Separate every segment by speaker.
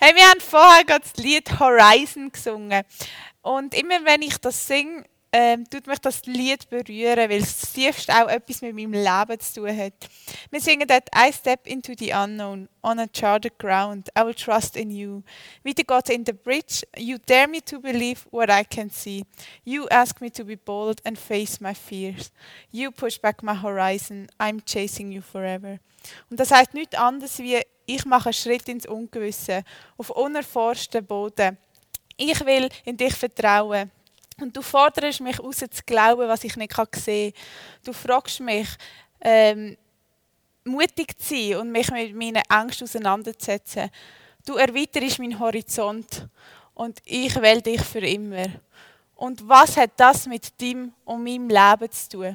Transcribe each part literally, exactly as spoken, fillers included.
Speaker 1: Hey, wir haben vorher gerade das Lied Horizon gesungen. Und immer wenn ich das singe, ähm, tut mich das Lied berühren, weil es tiefst auch etwas mit meinem Leben zu tun hat. Wir singen dort I step into the unknown, on a charted ground, I will trust in you. Weiter geht's in the bridge, you dare me to believe what I can see. You ask me to be bold and face my fears. You push back my horizon, I'm chasing you forever. Und das heisst nichts anderes wie, ich mache einen Schritt ins Ungewisse, auf unerforschten Boden. Ich will in dich vertrauen. Und du forderst mich heraus, zu glauben, was ich nicht sehen kann. Du fragst mich, ähm, mutig zu sein und mich mit meinen Ängsten auseinanderzusetzen. Du erweiterst meinen Horizont und ich wähle dich für immer. Und was hat das mit deinem und meinem Leben zu tun?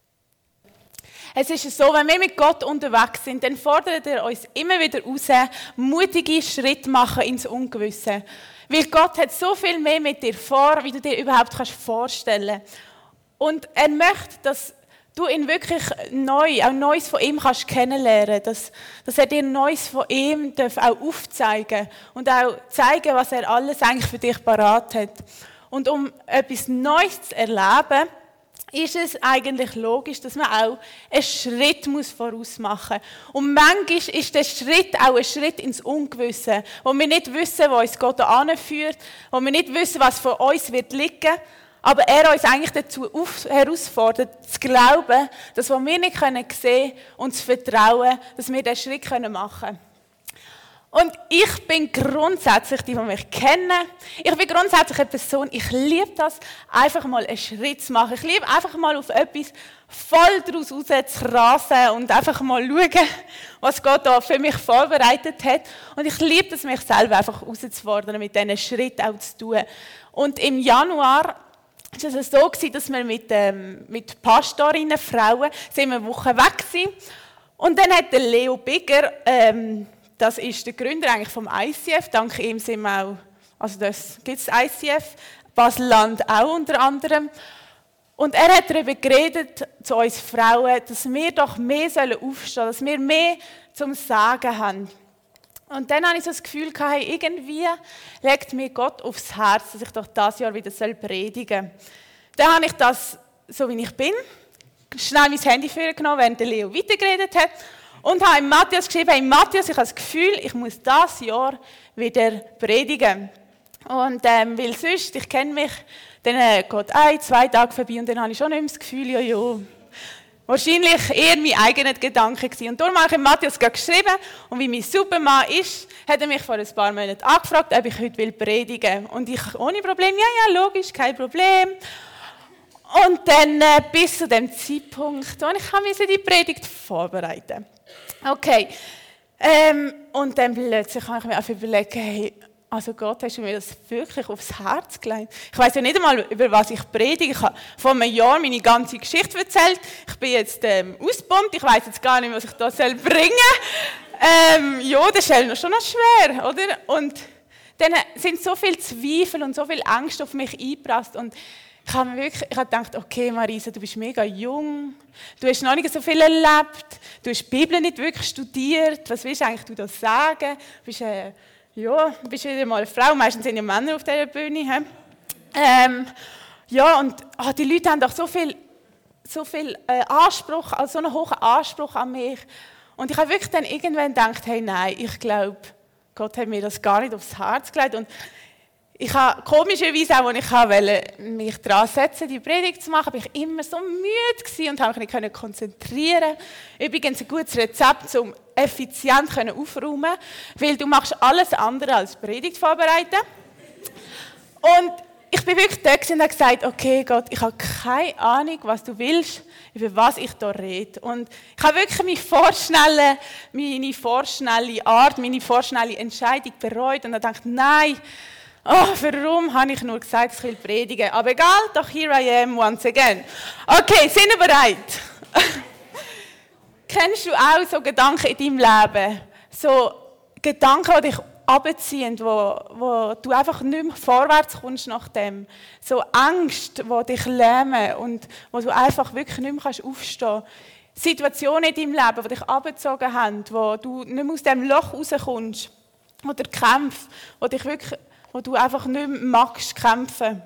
Speaker 1: Es ist so, wenn wir mit Gott unterwegs sind, dann fordert er uns immer wieder heraus, mutige Schritte machen ins Ungewisse. Weil Gott hat so viel mehr mit dir vor, wie du dir überhaupt kannst vorstellen kannst. Und er möchte, dass du ihn wirklich neu, auch Neues von ihm kannst kennenlernen, dass, dass er dir Neues von ihm darf auch aufzeigen und auch zeigen, was er alles eigentlich für dich parat hat. Und um etwas Neues zu erleben, ist es eigentlich logisch, dass man auch einen Schritt voraus machen muss. Und manchmal ist der Schritt auch ein Schritt ins Ungewisse, wo wir nicht wissen, wo uns Gott anführt, wo wir nicht wissen, was von uns wird liegen, aber er uns eigentlich dazu auf, herausfordert, zu glauben, dass was wir nicht sehen können und zu vertrauen, dass wir diesen Schritt machen können. Und ich bin grundsätzlich, die, die mich kennen, ich bin grundsätzlich eine Person, ich liebe das, einfach mal einen Schritt zu machen. Ich liebe einfach mal auf etwas voll daraus raus zu rasen und einfach mal schauen, was Gott da für mich vorbereitet hat. Und ich liebe es, mich selber einfach herauszufordern, mit diesen Schritten auch zu tun. Und im Januar war es so, dass wir mit, ähm, mit Pastorinnen, Frauen, sind wir eine Woche weg waren. Und dann hat der Leo Bigger, ähm, das ist der Gründer eigentlich vom I C F. Dank ihm sind wir auch, also das gibt es I C F, Basel-Land auch unter anderem. Und er hat darüber geredet, zu uns Frauen, dass wir doch mehr aufstehen sollen, dass wir mehr zum Sagen haben. Und dann hatte ich so das Gefühl, hey, irgendwie legt mir Gott aufs Herz, dass ich doch dieses Jahr wieder predigen soll. Dann habe ich das, so wie ich bin, schnell mein Handy vorgenommen, während der Leo weitergeredet hat. Und habe ihm Matthias geschrieben, hey Matthias, ich habe das Gefühl, ich muss dieses Jahr wieder predigen. Und ähm, weil sonst, ich kenne mich, dann äh, geht ein, zwei Tage vorbei und dann habe ich schon nicht mehr das Gefühl, ja, ja. Wahrscheinlich eher mein eigener Gedanke gewesen. Und darum habe ich ihm Matthias geschrieben und wie mein Supermann ist, hat er mich vor ein paar Monaten angefragt, ob ich heute predigen will. Und ich ohne Problem, ja, ja, logisch, kein Problem. Und dann äh, bis zu dem Zeitpunkt, wo ich die Predigt vorbereiten musste. Okay, ähm, und dann plötzlich habe ich mir auch überlegt, hey, also Gott, hast du mir das wirklich aufs Herz gelegt? Ich weiss ja nicht einmal, über was ich predige. Ich habe vor einem Jahr meine ganze Geschichte erzählt. Ich bin jetzt ähm, ausgebombt, ich weiss jetzt gar nicht, was ich da bringen soll. Ähm, ja, das ist schon noch schwer, oder? Und dann sind so viele Zweifel und so viel Angst auf mich eingeprasselt. Und ich habe mir wirklich, ich habe gedacht, okay Marisa, du bist mega jung, du hast noch nicht so viel erlebt, du hast die Bibel nicht wirklich studiert, was willst eigentlich du da sagen? Du bist, äh, ja, bist wieder mal eine Frau, meistens sind ja Männer auf dieser Bühne. Ähm, ja, und oh, die Leute haben doch so viel, so viel äh, Anspruch, also so einen hohen Anspruch an mich. Und ich habe wirklich dann irgendwann gedacht, hey nein, ich glaube, Gott hat mir das gar nicht aufs Herz gelegt. Und ich habe komischerweise auch, als ich wollte, mich daran setzen, die Predigt zu machen, war ich immer so müde gewesen und konnte mich nicht konzentrieren. Übrigens ein gutes Rezept, um effizient aufräumen, weil du machst alles andere als Predigt vorbereiten. Und ich bin wirklich da und habe gesagt, okay Gott, ich habe keine Ahnung, was du willst, über was ich hier rede. Und ich habe wirklich meine vorschnelle, meine vorschnelle Art, meine vorschnelle Entscheidung bereut und habe gedacht, nein, oh, warum habe ich nur gesagt, ich will predigen? Aber egal, doch here I am once again. Okay, sind wir bereit? Kennst du auch so Gedanken in deinem Leben? So Gedanken, die dich runterziehen, wo, wo du einfach nicht mehr vorwärts kommst nach dem. So Angst, die dich lähmen und wo du einfach wirklich nicht mehr aufstehen kannst. Situationen in deinem Leben, die dich runtergezogen haben, wo du nicht mehr aus diesem Loch rauskommst.
Speaker 2: Oder Kämpfe, wo, dich wirklich, wo du einfach nicht mehr magst kämpfen.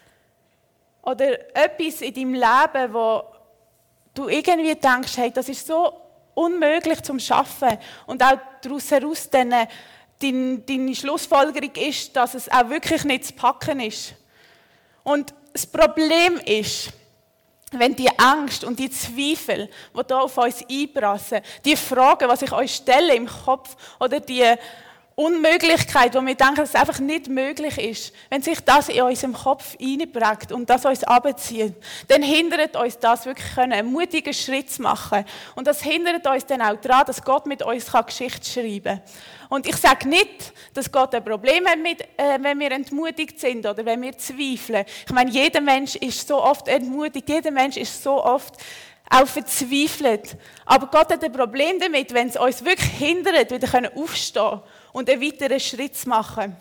Speaker 2: Oder etwas in deinem Leben, wo du irgendwie denkst, hey, das ist so unmöglich zum Schaffen. Und auch daraus heraus dann deine, deine Schlussfolgerung ist, dass es auch wirklich nicht zu packen ist. Und das Problem ist, wenn die Angst und die Zweifel, die hier auf uns einprassen, die Fragen, die sich euch stellen im Kopf, oder die Unmöglichkeit, wo wir denken, dass es einfach nicht möglich ist, wenn sich das in unserem Kopf einprägt und das uns abzieht, dann hindert uns das wirklich einen mutigen Schritt zu machen. Und das hindert uns dann auch daran, dass Gott mit uns Geschichte schreiben kann. Und ich sage nicht, dass Gott ein Problem hat, mit, äh, wenn wir entmutigt sind oder wenn wir zweifeln. Ich meine, jeder Mensch ist so oft entmutigt, jeder Mensch ist so oft auch verzweifelt. Aber Gott hat ein Problem damit, wenn es uns wirklich hindert, wieder aufstehen und einen weiteren Schritt zu machen.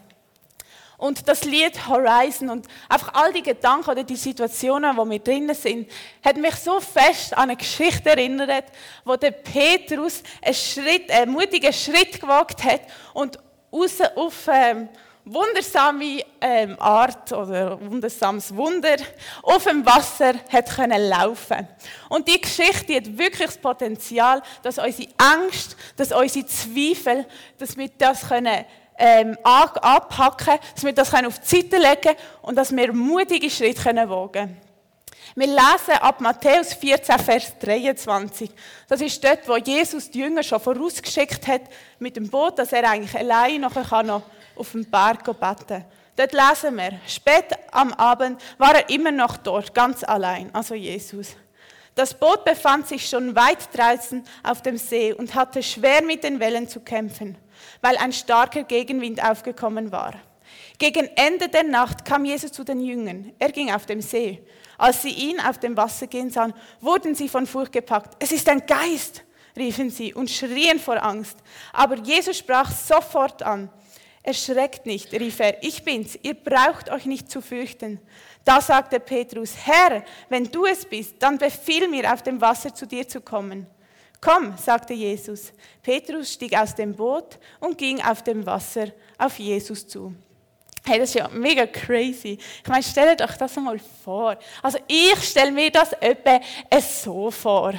Speaker 2: Und das Lied Horizon und einfach all die Gedanken oder die Situationen, wo wir drinnen sind, hat mich so fest an eine Geschichte erinnert, wo der Petrus einen Schritt, einen mutigen Schritt gewagt hat und raus auf ähm, wundersame ähm, Art oder wundersames Wunder auf dem Wasser hat können laufen. Und die Geschichte hat wirklich das Potenzial, dass unsere Angst, dass unsere Zweifel, dass wir das können ähm, anpacken, dass wir das können auf die Seite legen können und dass wir mutige Schritte können wagen. Wir lesen ab Matthäus vierzehn, Vers dreiundzwanzig. Das ist dort, wo Jesus die Jünger schon vorausgeschickt hat mit dem Boot, dass er eigentlich allein nachher kann noch auf dem Berg beten kann. Dort lesen wir, spät am Abend war er immer noch dort, ganz allein, also Jesus. Das Boot befand sich schon weit draußen auf dem See und hatte schwer mit den Wellen zu kämpfen, weil ein starker Gegenwind aufgekommen war. Gegen Ende der Nacht kam Jesus zu den Jüngern. Er ging auf dem See. Als sie ihn auf dem Wasser gehen sahen, wurden sie von Furcht gepackt. Es ist ein Geist, riefen sie und schrien vor Angst. Aber Jesus sprach sofort an. Erschreckt nicht, rief er, ich bin's, ihr braucht euch nicht zu fürchten. Da sagte Petrus, Herr, wenn du es bist, dann befiehl mir, auf dem Wasser zu dir zu kommen. Komm, sagte Jesus. Petrus stieg aus dem Boot und ging auf dem Wasser auf Jesus zu. Hey, das ist ja mega crazy. Ich meine, stellt euch das einmal vor. Also ich stelle mir das etwa so vor.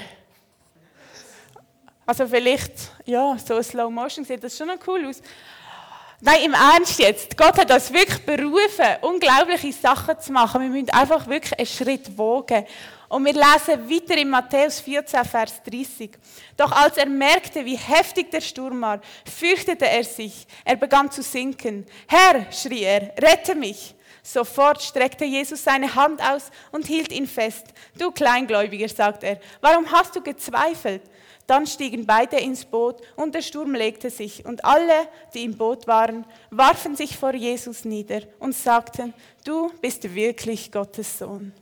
Speaker 2: Also vielleicht, ja, so Slow Motion sieht das schon noch cool aus. Nein, im Ernst jetzt. Gott hat uns wirklich berufen, unglaubliche Sachen zu machen. Wir müssen einfach wirklich einen Schritt wagen. Und wir lesen weiter in Matthäus vierzehn, Vers dreißig. Doch als er merkte, wie heftig der Sturm war, fürchtete er sich. Er begann zu sinken. Herr, schrie er, rette mich. Sofort streckte Jesus seine Hand aus und hielt ihn fest. Du Kleingläubiger, sagt er, warum hast du gezweifelt? Dann stiegen beide ins Boot und der Sturm legte sich. Und alle, die im Boot waren, warfen sich vor Jesus nieder und sagten, du bist wirklich Gottes Sohn.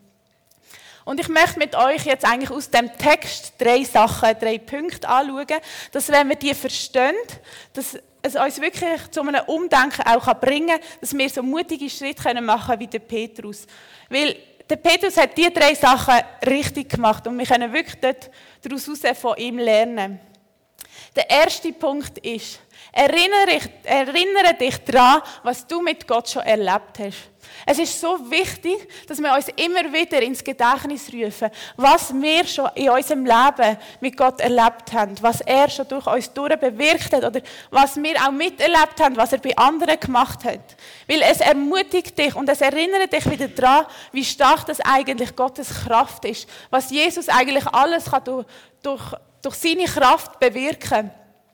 Speaker 2: Und ich möchte mit euch jetzt eigentlich aus dem Text drei Sachen, drei Punkte anschauen, dass wenn wir die verstehen, dass es uns wirklich zu einem Umdenken auch bringen kann, dass wir so mutige Schritte machen können wie der Petrus. Weil der Petrus hat diese drei Sachen richtig gemacht und wir können wirklich dort daraus von ihm lernen. Der erste Punkt ist, erinnere dich, erinnere dich daran, was du mit Gott schon erlebt hast. Es ist so wichtig, dass wir uns immer wieder ins Gedächtnis rufen, was wir schon in unserem Leben mit Gott erlebt haben, was er schon durch uns durch bewirkt hat oder was wir auch miterlebt haben, was er bei anderen gemacht hat. Weil es ermutigt dich und es erinnert dich wieder daran, wie stark das eigentlich Gottes Kraft ist, was Jesus eigentlich alles kann durch, durch, durch seine Kraft bewirken.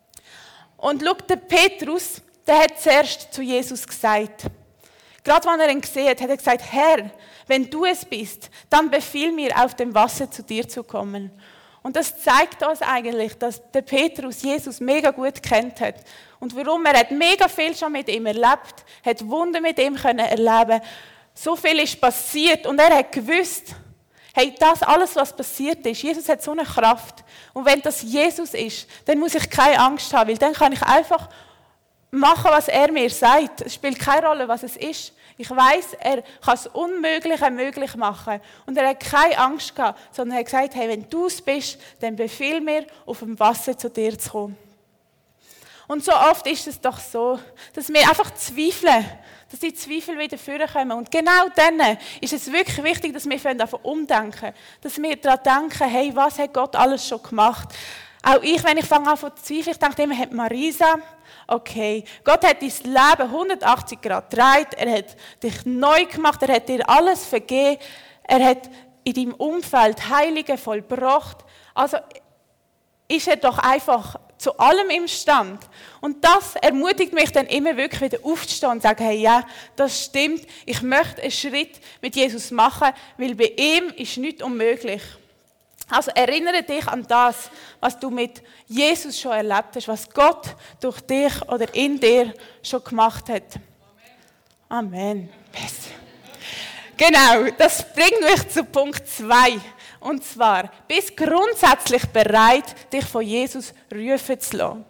Speaker 2: Und schau, der Petrus, der hat zuerst zu Jesus gesagt, gerade als er ihn gesehen hat, hat er gesagt, Herr, wenn du es bist, dann befiehl mir, auf dem Wasser zu dir zu kommen. Und das zeigt uns eigentlich, dass der Petrus Jesus mega gut kennt hat. Und warum? Er hat mega viel schon mit ihm erlebt, hat Wunder mit ihm können erleben. So viel ist passiert und er hat gewusst, hey, das alles, was passiert ist, Jesus hat so eine Kraft. Und wenn das Jesus ist, dann muss ich keine Angst haben, weil dann kann ich einfach machen, was er mir sagt. Es spielt keine Rolle, was es ist. Ich weiss, er kann das Unmögliche möglich machen. Und er hat keine Angst gehabt, sondern er hat gesagt, hey, wenn du es bist, dann befiehl mir, auf dem Wasser zu dir zu kommen. Und so oft ist es doch so, dass wir einfach zweifeln, dass die Zweifel wieder vorkommen. Und genau dann ist es wirklich wichtig, dass wir einfach umdenken, dass wir daran denken, hey, was hat Gott alles schon gemacht? Auch ich, wenn ich fange an zu zweifeln, ich denke immer, hat Marisa, okay, Gott hat dein Leben hundertachtzig Grad gedreht, er hat dich neu gemacht, er hat dir alles vergeben, er hat in deinem Umfeld Heilige vollbracht. Also ist er doch einfach zu allem imstand. Und das ermutigt mich dann immer wirklich wieder aufzustehen und zu sagen, hey, ja, das stimmt, ich möchte einen Schritt mit Jesus machen, weil bei ihm ist nichts unmöglich. Also erinnere dich an das, was du mit Jesus schon erlebt hast, was Gott durch dich oder in dir schon gemacht hat. Amen. Amen. Genau, das bringt mich zu Punkt zwei. Und zwar, bist grundsätzlich bereit, dich von Jesus rufen zu lassen.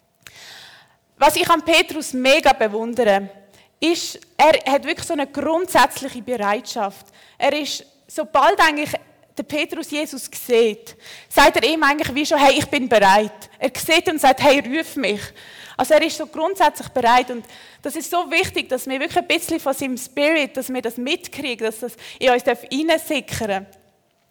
Speaker 2: Was ich an Petrus mega bewundere, ist, er hat wirklich so eine grundsätzliche Bereitschaft. Er ist, sobald eigentlich der Petrus Jesus sieht, sagt er ihm eigentlich wie schon, hey, ich bin bereit. Er sieht und sagt, hey, ruf mich. Also er ist so grundsätzlich bereit und das ist so wichtig, dass wir wirklich ein bisschen von seinem Spirit, dass wir das mitkriegen, dass das in uns hineinsickern darf.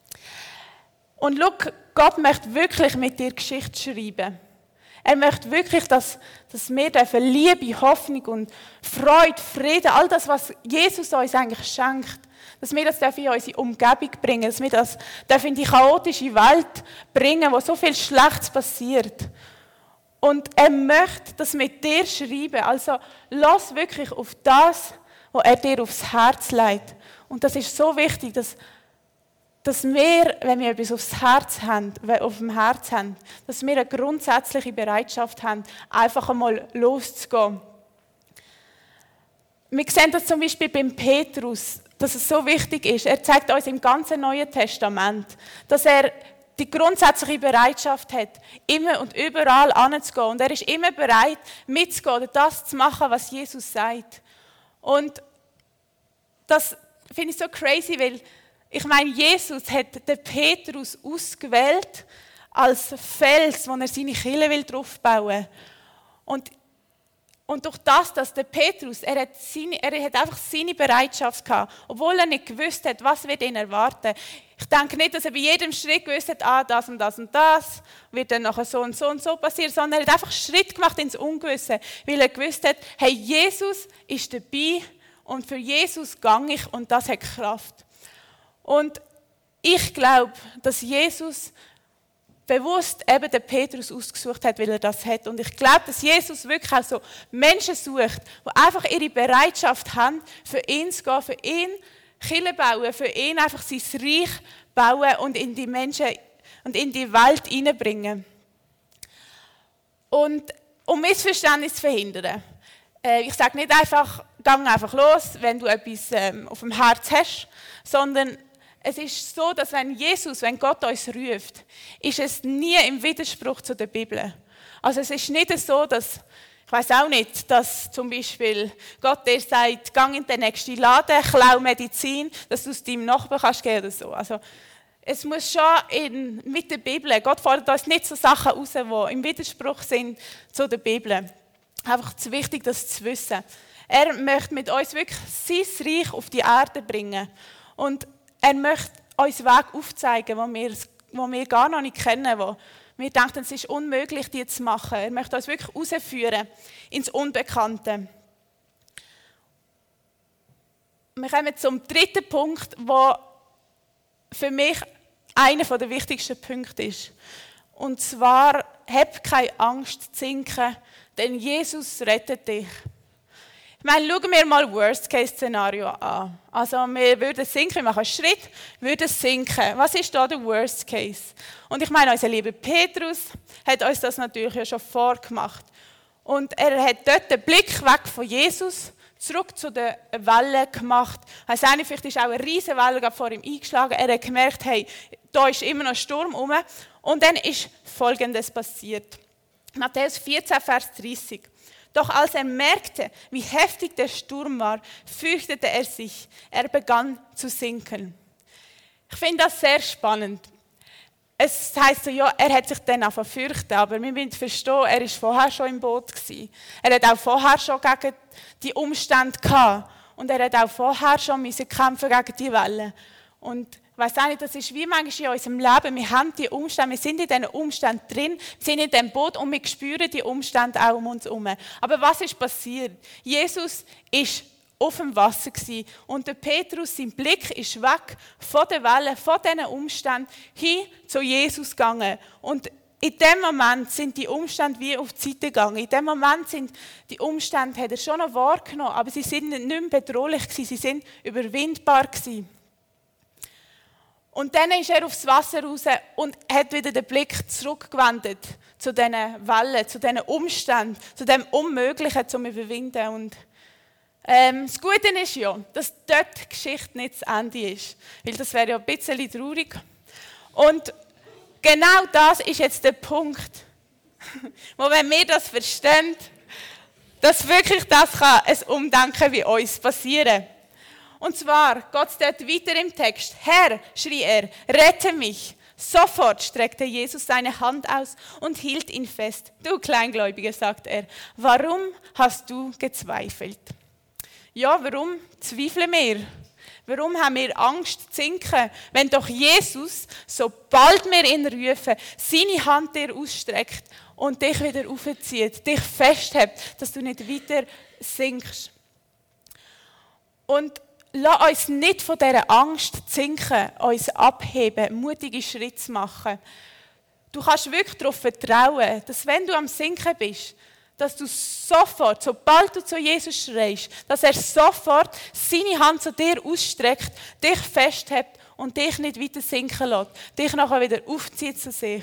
Speaker 2: Und schau, Gott möchte wirklich mit dir Geschichte schreiben. Er möchte wirklich, dass, dass wir dürfen Liebe, Hoffnung und Freude, Frieden, all das, was Jesus uns eigentlich schenkt, dass wir das in unsere Umgebung bringen, dass wir das in die chaotische Welt bringen, wo so viel Schlechtes passiert. Und er möchte das mit dir schreiben. Also lass wirklich auf das, was er dir aufs Herz legt. Und das ist so wichtig, dass dass wir, wenn wir etwas aufs Herz haben, auf dem Herz haben, dass wir eine grundsätzliche Bereitschaft haben, einfach einmal loszugehen. Wir sehen das zum Beispiel beim Petrus, dass es so wichtig ist. Er zeigt uns im ganzen Neuen Testament, dass er die grundsätzliche Bereitschaft hat, immer und überall anzugehen. Und er ist immer bereit, mitzugehen oder das zu machen, was Jesus sagt. Und das finde ich so crazy, weil ich meine, Jesus hat den Petrus ausgewählt als Fels, wo er seine Kirche draufbauen will. Und, und durch das, dass der Petrus, er hat, seine, er hat einfach seine Bereitschaft gehabt, obwohl er nicht gewusst hat, was wird ihn erwarten. Ich denke nicht, dass er bei jedem Schritt gewusst hat, ah, das und das und das wird dann nachher so und so und so passieren, sondern er hat einfach Schritt gemacht ins Ungewisse, weil er gewusst hat, hey, Jesus ist dabei und für Jesus gang ich und das hat Kraft. Und ich glaube, dass Jesus bewusst eben den Petrus ausgesucht hat, weil er das hat. Und ich glaube, dass Jesus wirklich auch so Menschen sucht, die einfach ihre Bereitschaft haben, für ihn zu gehen, für ihn Kirche bauen, für ihn einfach sein Reich bauen und in die Menschen und in die Welt hineinbringen. Und um Missverständnis zu verhindern, äh, ich sage nicht einfach, gang einfach los, wenn du etwas ähm, auf dem Herz hast, sondern es ist so, dass wenn Jesus, wenn Gott uns ruft, ist es nie im Widerspruch zu der Bibel. Also es ist nicht so, dass, ich weiß auch nicht, dass zum Beispiel Gott dir sagt, geh in den nächsten Laden, klau Medizin, dass du es deinem Nachbarn kannst geben oder so. Also es muss schon in, mit der Bibel, Gott fordert uns nicht so Sachen raus, die im Widerspruch sind zu der Bibel. Einfach zu wichtig, das zu wissen. Er möchte mit uns wirklich sein Reich auf die Erde bringen. Und er möchte uns Weg aufzeigen, den wir, den wir gar noch nicht kennen, wo wir denken, es ist unmöglich, die zu machen. Er möchte uns wirklich herausführen ins Unbekannte. Wir kommen zum dritten Punkt, der für mich einer der wichtigsten Punkte ist. Und zwar, hab keine Angst zu sinken, denn Jesus rettet dich. Ich meine, schauen wir mal Worst-Case-Szenario an. Also wir würden sinken, wir machen einen Schritt, würden sinken. Was ist da der Worst-Case? Und ich meine, unser lieber Petrus hat uns das natürlich ja schon vorgemacht. Und er hat dort den Blick weg von Jesus, zurück zu den Wellen gemacht. Also vielleicht ist auch eine riesige Welle vor ihm eingeschlagen. Er hat gemerkt, hey, da ist immer noch Sturm rum. Und dann ist Folgendes passiert. Matthäus vierzehn, Vers dreißig. Doch als er merkte, wie heftig der Sturm war, fürchtete er sich. Er begann zu sinken. Ich finde das sehr spannend. es heisst so, ja, er hat sich dann auch fürchten, aber wir müssen verstehen, er war vorher schon im Boot gewesen. Er hat auch vorher schon gegen die Umstände gehabt. Und er hat auch vorher schon müssen kämpfen gegen die Wellen. Und ich weiss auch nicht, das ist wie manchmal in unserem Leben, wir haben die Umstände, wir sind in diesen Umständen drin, wir sind in diesem Boot und wir spüren die Umstände auch um uns herum. Aber was ist passiert? Jesus ist auf dem Wasser gewesen. Und der Petrus, sein Blick ist weg von den Wellen, von diesen Umständen, hin zu Jesus gegangen. Und in dem Moment sind die Umstände wie auf die Seite gegangen. In dem Moment sind die Umstände, hat er schon noch wahrgenommen, aber sie sind nicht mehr bedrohlich gewesen, sie sind überwindbar gewesen. Und dann ist er aufs Wasser raus und hat wieder den Blick zurückgewendet zu diesen Wellen, zu diesen Umständen, zu dem Unmöglichen zu überwinden. Und Ähm, das Gute ist ja, dass dort die Geschichte nicht zu Ende ist. Weil das wäre ja ein bisschen traurig. Und genau das ist jetzt der Punkt, wo wenn wir das verstehen, dass wirklich das kann ein Umdenken wie uns passieren. Und zwar geht es dort weiter im Text. Herr, schrie er, rette mich. Sofort streckte Jesus seine Hand aus und hielt ihn fest. Du Kleingläubiger, sagt er, warum hast du gezweifelt? Ja, warum zweifeln wir? Warum haben wir Angst zu sinken, wenn doch Jesus, sobald wir ihn rufen, seine Hand dir ausstreckt und dich wieder aufzieht, dich festhält, dass du nicht weiter sinkst. Und lass uns nicht von dieser Angst sinken, uns abheben, mutige Schritte zu machen. Du kannst wirklich darauf vertrauen, dass wenn du am Sinken bist, dass du sofort, sobald du zu Jesus schreist, dass er sofort seine Hand zu dir ausstreckt, dich festhält und dich nicht weiter sinken lässt, dich nachher wieder aufzieht zu sich.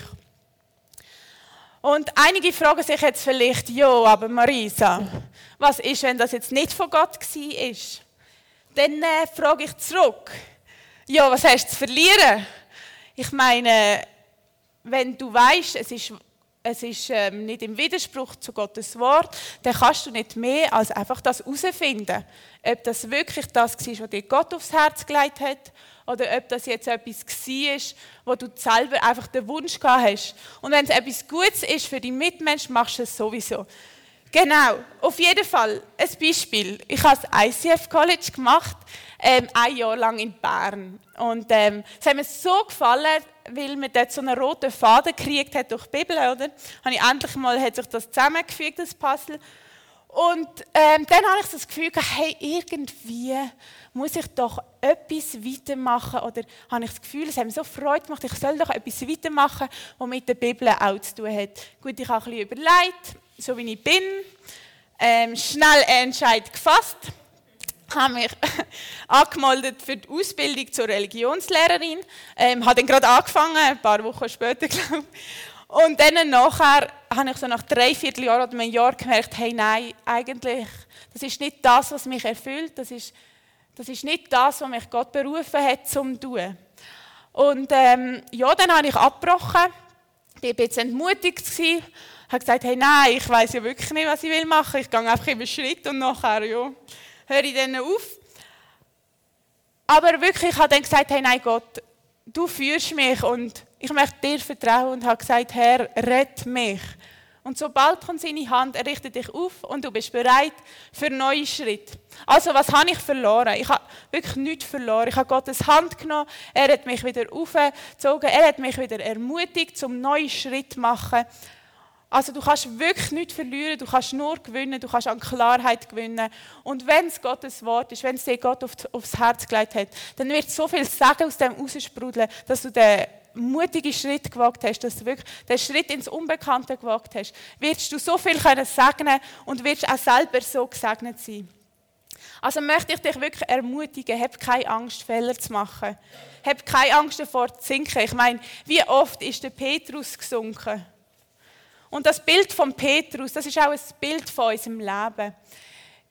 Speaker 2: Und einige fragen sich jetzt vielleicht, ja, aber Marisa, was ist, wenn das jetzt nicht von Gott war? Dann äh, frage ich zurück, ja, was hast du zu verlieren? Ich meine, wenn du weißt, es ist Es ist ähm, nicht im Widerspruch zu Gottes Wort, dann kannst du nicht mehr als einfach das herausfinden. Ob das wirklich das war, was dir Gott aufs Herz gelegt hat, oder ob das jetzt etwas war, wo du selber einfach den Wunsch gehabt hast. Und wenn es etwas Gutes ist für deinen Mitmenschen, machst du es sowieso. Genau, auf jeden Fall ein Beispiel. Ich habe das I C F College gemacht, ähm, ein Jahr lang in Bern. Und ähm, es hat mir so gefallen, weil man dort so einen roten Faden gekriegt hat durch die Bibel, oder? Habe ich endlich mal, hat sich das zusammengefügt, das Puzzle. Und ähm, dann habe ich das Gefühl gehabt, hey, irgendwie muss ich doch etwas weitermachen. Oder habe ich das Gefühl, es hat mir so Freude gemacht, ich soll doch etwas weitermachen, was mit der Bibel auch zu tun hat. Gut, ich habe ein bisschen überlegt, so wie ich bin, ähm, schnell einen Entscheid gefasst, habe mich angemeldet für die Ausbildung zur Religionslehrerin, ähm, habe dann gerade angefangen, ein paar Wochen später, glaube ich. Und dann nachher habe ich so nach drei Vierteljahren oder einem Jahr gemerkt, hey, nein, eigentlich, das ist nicht das, was mich erfüllt, das ist, das ist nicht das, was mich Gott berufen hat, zum zu tun. Und ähm, ja, dann habe ich abgebrochen, ich war ein bisschen entmutigt, habe gesagt, hey, nein, ich weiss ja wirklich nicht, was ich machen will, ich gehe einfach immer Schritt und nachher, ja, höre ich dann auf. Aber wirklich, ich habe dann gesagt, hey, nein, Gott, du führst mich und ich möchte dir vertrauen und habe gesagt, Herr, rette mich. Und sobald kommt seine Hand, er richtet dich auf und du bist bereit für neue Schritte. Also, was habe ich verloren? Ich habe wirklich nichts verloren. Ich habe Gottes Hand genommen, er hat mich wieder aufgezogen, er hat mich wieder ermutigt, zum neuen Schritt zu machen. Also du kannst wirklich nichts verlieren, du kannst nur gewinnen, du kannst an Klarheit gewinnen. Und wenn es Gottes Wort ist, wenn es dir Gott aufs Herz gelegt hat, dann wird so viel Segen aus dem raussprudeln, dass du den mutigen Schritt gewagt hast, dass du wirklich den Schritt ins Unbekannte gewagt hast. Wirst du so viel können segnen und wirst auch selber so gesegnet sein. Also möchte ich dich wirklich ermutigen, hab keine Angst, Fehler zu machen. Hab keine Angst davor zu sinken. Ich meine, wie oft ist der Petrus gesunken? Und das Bild von Petrus, das ist auch ein Bild von unserem Leben.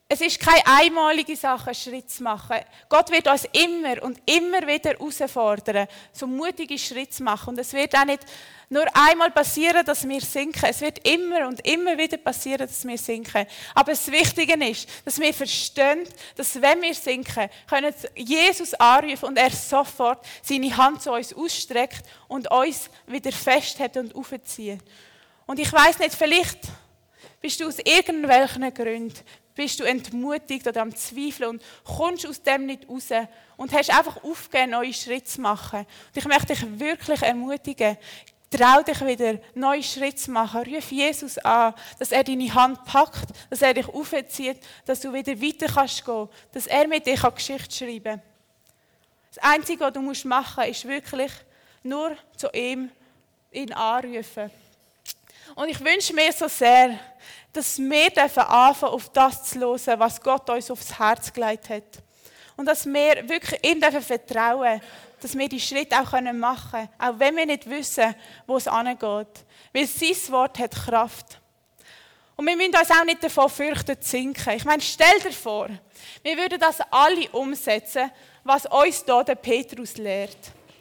Speaker 2: Es ist keine einmalige Sache, einen Schritt zu machen. Gott wird uns immer und immer wieder herausfordern, so mutige Schritte zu machen. Und es wird auch nicht nur einmal passieren, dass wir sinken. Es wird immer und immer wieder passieren, dass wir sinken. Aber das Wichtige ist, dass wir verstehen, dass wenn wir sinken, können Jesus anrufen und er sofort seine Hand zu uns ausstreckt und uns wieder festhält und aufzieht. Und ich weiss nicht, vielleicht bist du aus irgendwelchen Gründen bist du entmutigt oder am Zweifeln und kommst aus dem nicht raus und hast einfach aufgegeben, neue Schritte zu machen. Und ich möchte dich wirklich ermutigen, trau dich wieder, neue Schritte zu machen. Ruf Jesus an, dass er deine Hand packt, dass er dich aufzieht, dass du wieder weiter kannst gehen, dass er mit dir Geschichte schreiben kann. Das Einzige, was du machen musst, ist wirklich nur zu ihm ihn anrufen. Und ich wünsche mir so sehr, dass wir anfangen, auf das zu hören, was Gott uns aufs Herz gelegt hat. Und dass wir wirklich ihm vertrauen, dass wir die Schritte auch machen können, auch wenn wir nicht wissen, wo es hingeht. Weil sein Wort hat Kraft. Und wir müssen uns auch nicht davon fürchten, zu sinken. Ich meine, stell dir vor, wir würden das alle umsetzen, was uns hier der Petrus lehrt.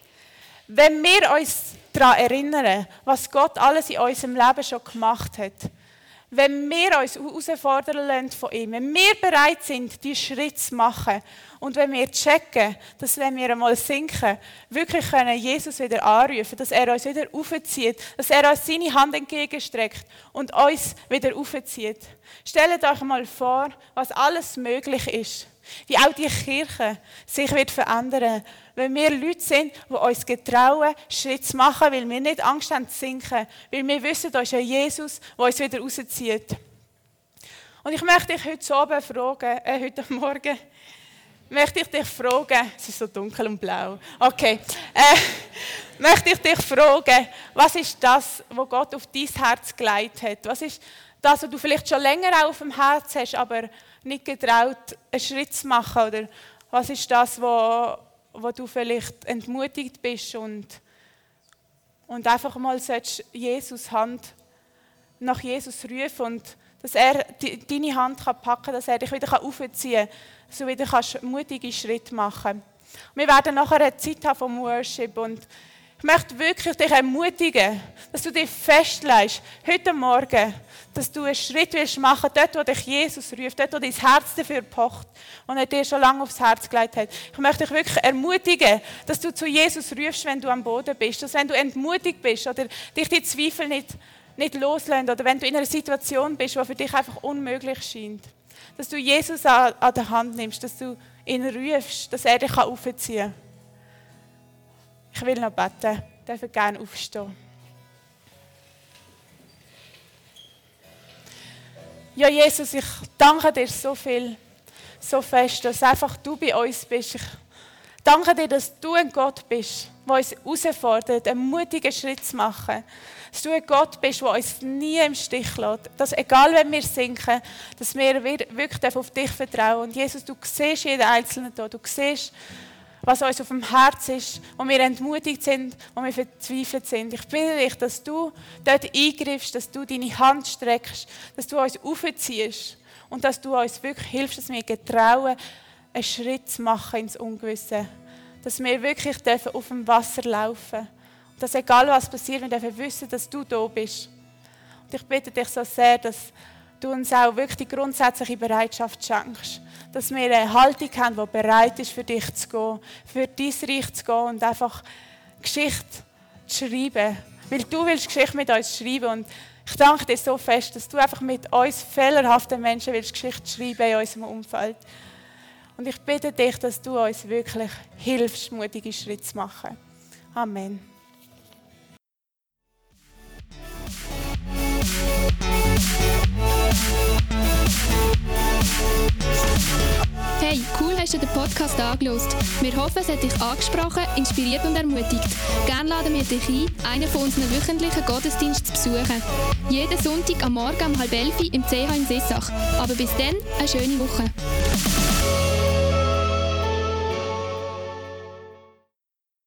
Speaker 2: Wenn wir uns daran erinnern, was Gott alles in unserem Leben schon gemacht hat, wenn wir uns herausfordern lassen von ihm, wenn wir bereit sind, diese Schritte zu machen und wenn wir checken, dass wenn wir einmal sinken, wirklich können Jesus wieder anrufen, dass er uns wieder aufzieht, dass er uns seine Hand entgegenstreckt und uns wieder aufzieht. Stellt euch mal vor, was alles möglich ist. Wie auch die Kirche sich wird verändern, wenn wir Leute sind, die uns getrauen, Schritte zu machen, weil wir nicht Angst haben zu sinken, weil wir wissen, da ist ein Jesus, der uns wieder rauszieht. Und ich möchte dich heute Abend fragen, äh, heute Morgen, möchte ich dich fragen, es ist so dunkel und blau, okay, äh, möchte ich dich fragen, was ist das, was Gott auf dein Herz gelegt hat? Was ist das, was du vielleicht schon länger auch auf dem Herz hast, aber nicht getraut, einen Schritt zu machen? Oder was ist das, wo, wo du vielleicht entmutigt bist und, und einfach mal Jesus Hand nach Jesus rufen und dass er die, deine Hand kann packen kann, dass er dich wieder aufziehen kann, dass du wieder kannst mutige Schritte machen kannst. Wir werden nachher eine Zeit haben vom Worship und ich möchte wirklich dich ermutigen, dass du dich festlegst, heute Morgen, dass du einen Schritt willst machen, dort, wo dich Jesus ruft, dort, wo dein Herz dafür pocht und er dir schon lange aufs Herz gelegt hat. Ich möchte dich wirklich ermutigen, dass du zu Jesus rufst, wenn du am Boden bist, dass wenn du entmutigt bist oder dich die Zweifel nicht, nicht loslassen oder wenn du in einer Situation bist, die für dich einfach unmöglich scheint, dass du Jesus an, an der Hand nimmst, dass du ihn rufst, dass er dich aufziehen kann. Ich will noch beten. Ich darf gerne aufstehen. Ja, Jesus, ich danke dir so viel, so fest, dass einfach du bei uns bist. Ich danke dir, dass du ein Gott bist, der uns herausfordert, einen mutigen Schritt zu machen. Dass du ein Gott bist, der uns nie im Stich lässt. Dass egal, wenn wir sinken, dass wir wirklich auf dich vertrauen. Und Jesus, du siehst jeden Einzelnen hier. Du siehst, was uns auf dem Herz ist, wo wir entmutigt sind, wo wir verzweifelt sind. Ich bitte dich, dass du dort eingreifst, dass du deine Hand streckst, dass du uns aufziehst und dass du uns wirklich hilfst, dass wir getrauen, einen Schritt zu machen ins Ungewisse. Dass wir wirklich auf dem Wasser laufen dürfen. Und dass egal was passiert, wir dürfen wissen, dass du da bist. Und ich bitte dich so sehr, dass du uns auch wirklich die grundsätzliche Bereitschaft schenkst. Dass wir eine Haltung haben, die bereit ist, für dich zu gehen, für dein Reich zu gehen und einfach Geschichte zu schreiben. Weil du willst Geschichte mit uns schreiben und ich danke dir so fest, dass du einfach mit uns fehlerhaften Menschen willst Geschichte schreiben in unserem Umfeld. Und ich bitte dich, dass du uns wirklich hilfst, mutige Schritte zu machen. Amen.
Speaker 3: Hey, cool hast du den Podcast angehört. Wir hoffen, es hat dich angesprochen, inspiriert und ermutigt. Gerne laden wir dich ein, einen von unseren wöchentlichen Gottesdiensten zu besuchen. Jeden Sonntag am Morgen um halb elf im C H in Sissach. Aber bis dann, eine schöne Woche.